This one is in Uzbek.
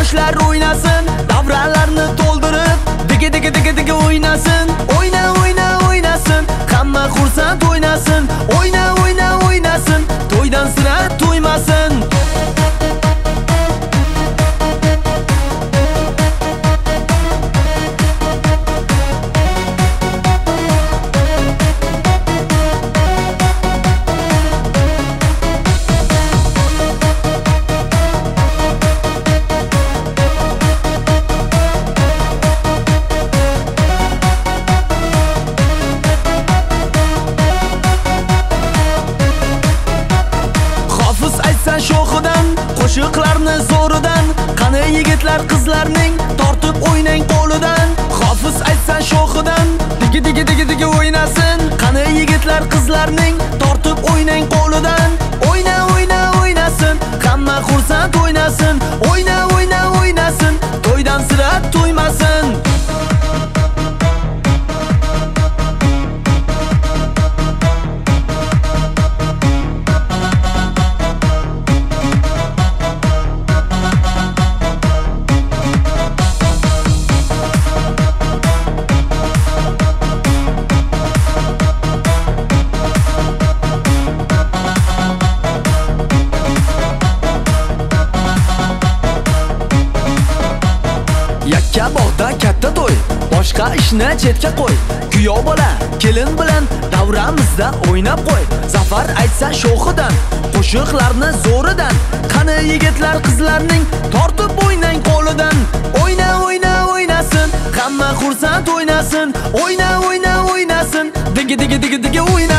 yoshlar o'ynasin, davralarni to'ldirib, digi o'ynasin. O'yna, o'yna, o'ynasin, hamma xursand o'ynasin. O'yna, o'yna, o'ynasin, to'ydan sira to'ymasin. Shoxidan, qo'shiqlarni zo'ridan, qani yigitlar qizlarning tortib o'ynang qo'lidan. Hofiz aytsan shoxidan, digi o'ynasin, qani yigitlar qizlarning tortib o'ynang qo'lidan. O'yna, o'yna, o'ynasin, hamma xursand o'ynasin. O'yna, o'yna, o'ynasin, to'ydan sira to'ymasin. Yakka bog'da katta to'y, boshqa ishni chetga qo'y. Kuyov bola, kelin bilan davramizda o'ynab qo'y. Zafar aytsa shoxidan, qo'shiqlarni zo'ridan, qani yigitlar qizlarning tortib o'ynang qo'lidan. O'yna, o'yna, o'ynasin, hamma xursand o'ynasin. O'yna, o'yna, o'ynasin, digi o'ynasin.